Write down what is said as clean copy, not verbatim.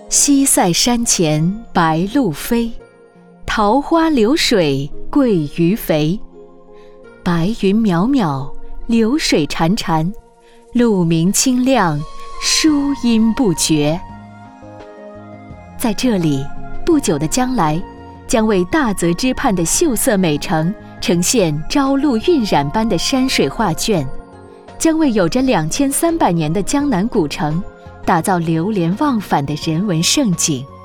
西塞山前白鹭飞，桃花流水鳜鱼肥。白云渺渺，流水潺潺，鹿鸣清亮，书音不绝。在这里，不久的将来，将为大泽之畔的秀色美城呈现朝露晕染般的山水画卷，将为有着2300年的江南古城打造流连忘返的人文胜景。